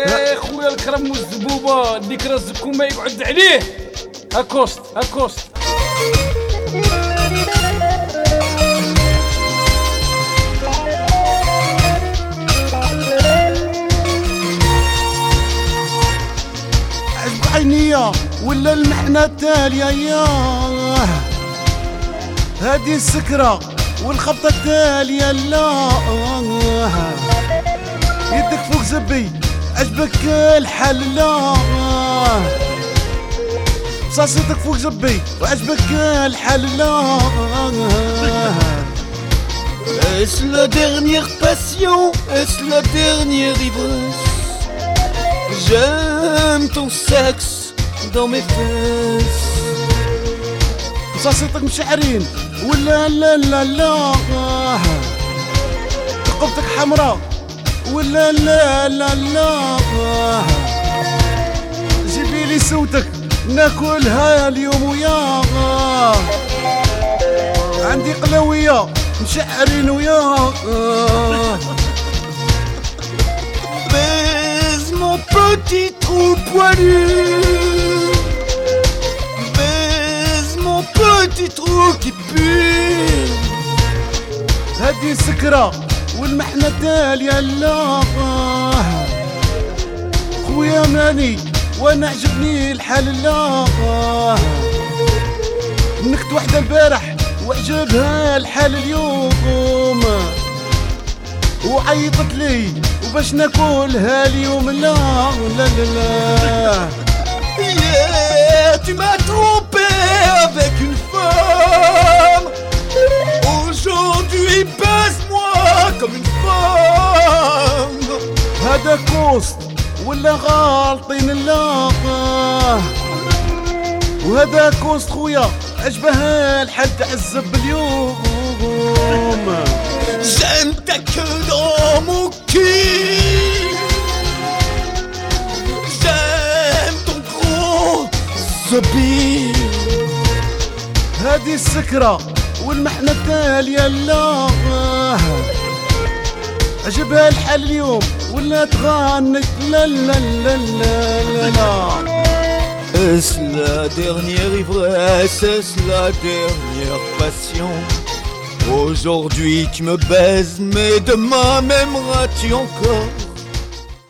يا خويا الكرم والزبوبه ديك راسكم ما يقعد عليه. اكوست عجب عينيا ولا المحنة التالية ياه، هادي السكرة والخبطة التالية لا، يدك فوق زبي عجبك الحل لا، بصاصتك فوق زبي وعجبك الحل لا. Est-ce la dernière passion? Est-ce la dernière ivresse? J'aime ton sexe dans mes fesses. بصاصتك مشعرين ولا لا لا لا، رقبتك حمراء ولا لا لا لا، جيبي لي صوتك ناكلها اليوم وياه، عندي قلاوية مشعرين وياه. Baise mon petit trou poilu, baise mon petit trou qui pue. هادي السكرة والمحنة التالية لا، خويا ماني وانا عجبني الحال لا، نكت وحدة البارح وعجبها الحال اليوم، وعيطت لي وباش ناكلها اليوم لا لا لا لا. Hier tu m'as trompé avec une femme, aujourd'hui baise-moi comme une femme. هذا كوست ولا غالطين لا، وهذا كوست خويا عجبها الحال تعذب اليوم. J'aime ta queue dans mon cul, j'aime ton gros zombie. هذه السكرة والمحنة التالية لا، عجبها الحال اليوم ولا تغنت لا لا لا لا لا لا. Est-ce la dernière ivresse? Est-ce la dernière passion? Aujourd'hui tu me baises, mais demain m'aimeras-tu encore?